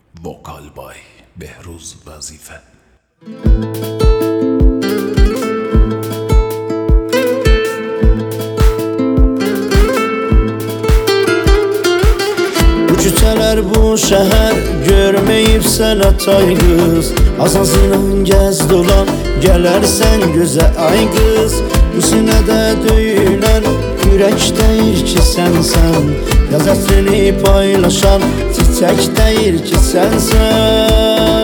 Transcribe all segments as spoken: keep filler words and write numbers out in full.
Vokal by Behruz Vazife. Küçələr bu şəhər görməyib sənə tay qız. Azazıyla gəz dolan gələrsən gözə ay qız. Bu sinədə döyülən ürək deyir ki sənsən. Yaz ətrini paylaşan çiçək deyir ki sənsən.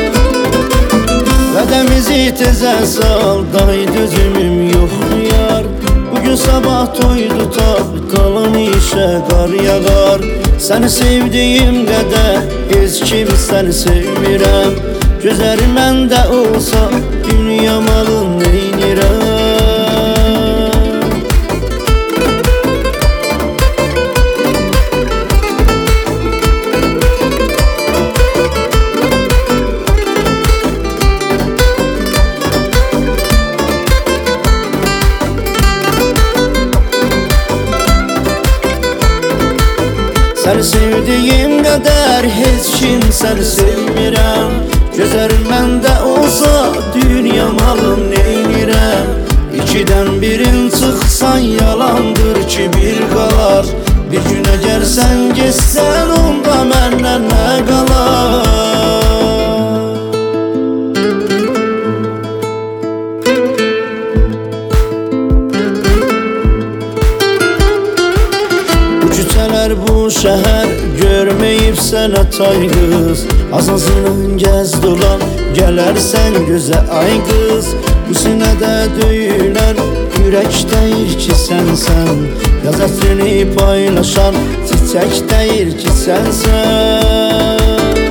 Vədəmizi tezə sal, day dözümüm yox yar. Bugün sabah toydu tap, qalan işə qar yağar. Səni sevdiyim qədər heç kim səni sevmirəm. Gözəri məndə olsa dünya malın neynirəm. Səni sevdiyim qədər heç kim səni sevmirəm. Gözərin məndə olsa dünya malım neynirəm. İkidən birin çıxsan yalandır ki bir qalar. Bir gün əgər sən geçsən onda məndən nə qalar? Bu şəhər görməyib sənə tay qız. Azazıyla gəz dolan gələrsən gözə ay qız. Bu sinədə döyülən ürək deyir ki sənsən. Yaz ətrini paylaşan çiçək deyir ki sənsən.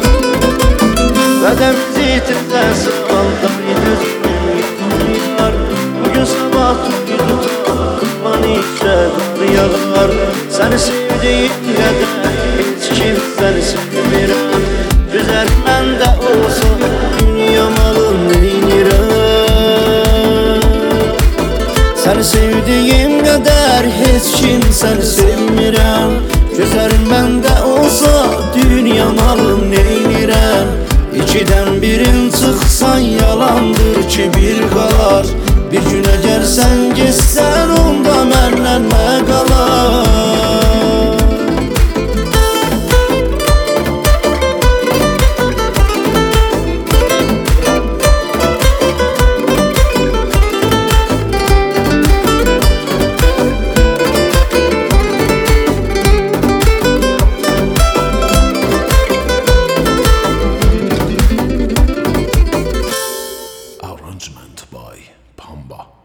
Vədəmizi tezə sal, day dözümüm yar. Bugün sabah toydu tap, qalan işə qar yağar. Səni sevdiyim qədər heç kim səni sevmirəm. Gözəl məndə olsa dünya malın neynirəm. Səni sevdiyim qədər heç kim səni sevmirəm. Gözəl məndə olsa dünya malın neynirəm. İkidən birin çıxsan yalandır ki bir qalar. Bir gün əgər sən geçsən onda məndən nə qalar? Arrangement by Pamba.